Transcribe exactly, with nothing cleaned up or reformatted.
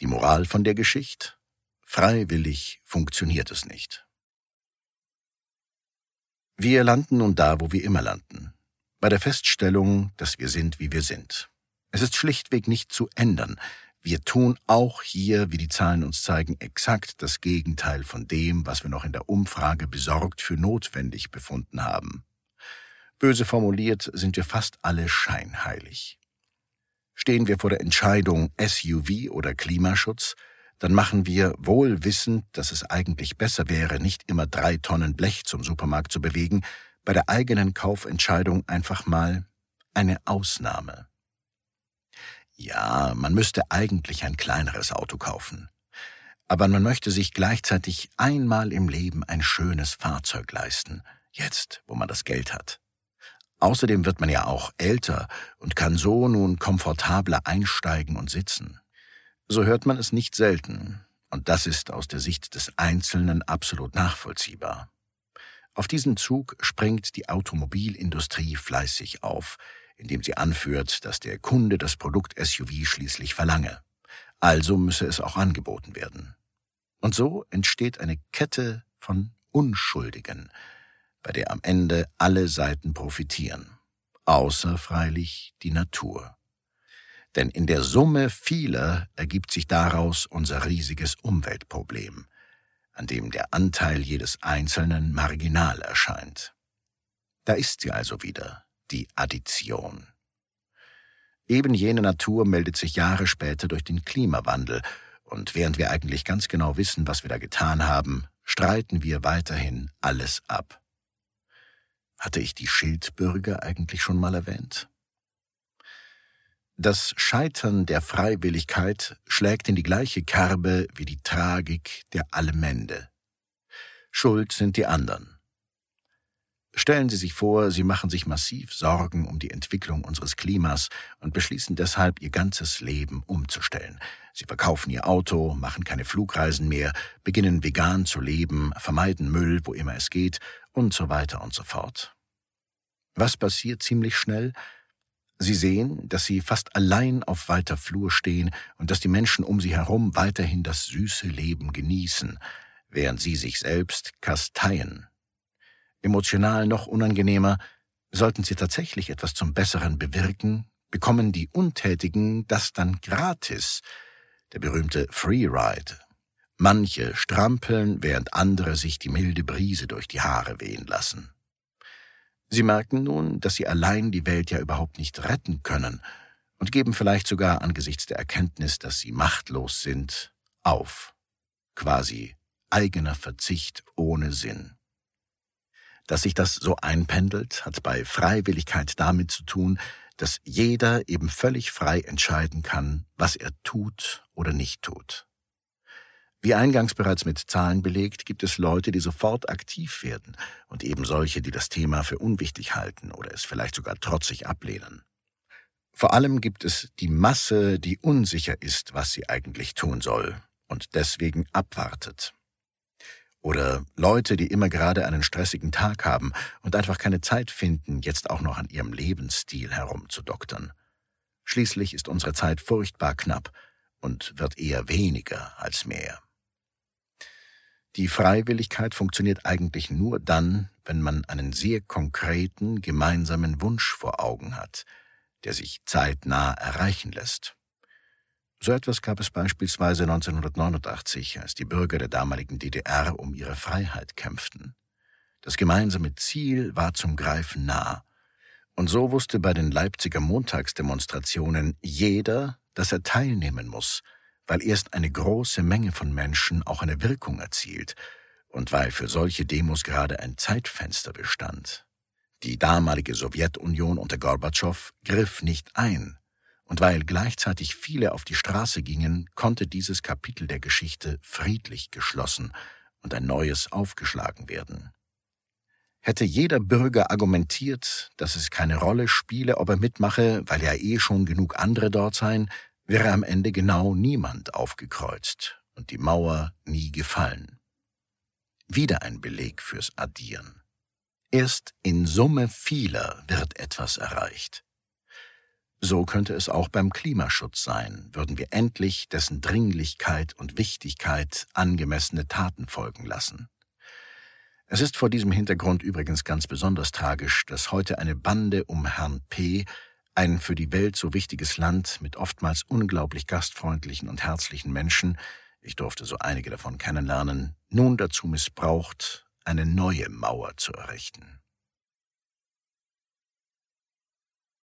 Die Moral von der Geschichte? Freiwillig funktioniert es nicht. Wir landen nun da, wo wir immer landen. Bei der Feststellung, dass wir sind, wie wir sind. Es ist schlichtweg nicht zu ändern. Wir tun auch hier, wie die Zahlen uns zeigen, exakt das Gegenteil von dem, was wir noch in der Umfrage besorgt für notwendig befunden haben. Böse formuliert sind wir fast alle scheinheilig. Stehen wir vor der Entscheidung S U V oder Klimaschutz, dann machen wir, wohl wissend, dass es eigentlich besser wäre, nicht immer drei Tonnen Blech zum Supermarkt zu bewegen, bei der eigenen Kaufentscheidung einfach mal eine Ausnahme. Ja, man müsste eigentlich ein kleineres Auto kaufen. Aber man möchte sich gleichzeitig einmal im Leben ein schönes Fahrzeug leisten, jetzt, wo man das Geld hat. Außerdem wird man ja auch älter und kann so nun komfortabler einsteigen und sitzen. So hört man es nicht selten, und das ist aus der Sicht des Einzelnen absolut nachvollziehbar. Auf diesen Zug springt die Automobilindustrie fleißig auf, indem sie anführt, dass der Kunde das Produkt S U V schließlich verlange. Also müsse es auch angeboten werden. Und so entsteht eine Kette von Unschuldigen, bei der am Ende alle Seiten profitieren, außer freilich die Natur. Denn in der Summe vieler ergibt sich daraus unser riesiges Umweltproblem, an dem der Anteil jedes Einzelnen marginal erscheint. Da ist sie also wieder, die Addition. Eben jene Natur meldet sich Jahre später durch den Klimawandel, und während wir eigentlich ganz genau wissen, was wir da getan haben, streiten wir weiterhin alles ab. Hatte ich die Schildbürger eigentlich schon mal erwähnt? Das Scheitern der Freiwilligkeit schlägt in die gleiche Kerbe wie die Tragik der Allmende. Schuld sind die anderen. Stellen Sie sich vor, Sie machen sich massiv Sorgen um die Entwicklung unseres Klimas und beschließen deshalb, Ihr ganzes Leben umzustellen. Sie verkaufen Ihr Auto, machen keine Flugreisen mehr, beginnen vegan zu leben, vermeiden Müll, wo immer es geht und so weiter und so fort. Was passiert ziemlich schnell? Sie sehen, dass Sie fast allein auf weiter Flur stehen und dass die Menschen um Sie herum weiterhin das süße Leben genießen, während Sie sich selbst kasteien. Emotional noch unangenehmer, sollten Sie tatsächlich etwas zum Besseren bewirken, bekommen die Untätigen das dann gratis, der berühmte Freeride. Manche strampeln, während andere sich die milde Brise durch die Haare wehen lassen. Sie merken nun, dass Sie allein die Welt ja überhaupt nicht retten können und geben vielleicht sogar angesichts der Erkenntnis, dass Sie machtlos sind, auf. Quasi eigener Verzicht ohne Sinn. Dass sich das so einpendelt, hat bei Freiwilligkeit damit zu tun, dass jeder eben völlig frei entscheiden kann, was er tut oder nicht tut. Wie eingangs bereits mit Zahlen belegt, gibt es Leute, die sofort aktiv werden und eben solche, die das Thema für unwichtig halten oder es vielleicht sogar trotzig ablehnen. Vor allem gibt es die Masse, die unsicher ist, was sie eigentlich tun soll und deswegen abwartet. Oder Leute, die immer gerade einen stressigen Tag haben und einfach keine Zeit finden, jetzt auch noch an ihrem Lebensstil herumzudoktern. Schließlich ist unsere Zeit furchtbar knapp und wird eher weniger als mehr. Die Freiwilligkeit funktioniert eigentlich nur dann, wenn man einen sehr konkreten, gemeinsamen Wunsch vor Augen hat, der sich zeitnah erreichen lässt. So etwas gab es beispielsweise neunzehnhundertneunundachtzig, als die Bürger der damaligen D D R um ihre Freiheit kämpften. Das gemeinsame Ziel war zum Greifen nah. Und so wusste bei den Leipziger Montagsdemonstrationen jeder, dass er teilnehmen muss, weil erst eine große Menge von Menschen auch eine Wirkung erzielt und weil für solche Demos gerade ein Zeitfenster bestand. Die damalige Sowjetunion unter Gorbatschow griff nicht ein, und weil gleichzeitig viele auf die Straße gingen, konnte dieses Kapitel der Geschichte friedlich geschlossen und ein neues aufgeschlagen werden. Hätte jeder Bürger argumentiert, dass es keine Rolle spiele, ob er mitmache, weil ja eh schon genug andere dort seien, wäre am Ende genau niemand aufgekreuzt und die Mauer nie gefallen. Wieder ein Beleg fürs Addieren. Erst in Summe vieler wird etwas erreicht. So könnte es auch beim Klimaschutz sein, würden wir endlich dessen Dringlichkeit und Wichtigkeit angemessene Taten folgen lassen. Es ist vor diesem Hintergrund übrigens ganz besonders tragisch, dass heute eine Bande um Herrn P., ein für die Welt so wichtiges Land mit oftmals unglaublich gastfreundlichen und herzlichen Menschen, ich durfte so einige davon kennenlernen, nun dazu missbraucht, eine neue Mauer zu errichten.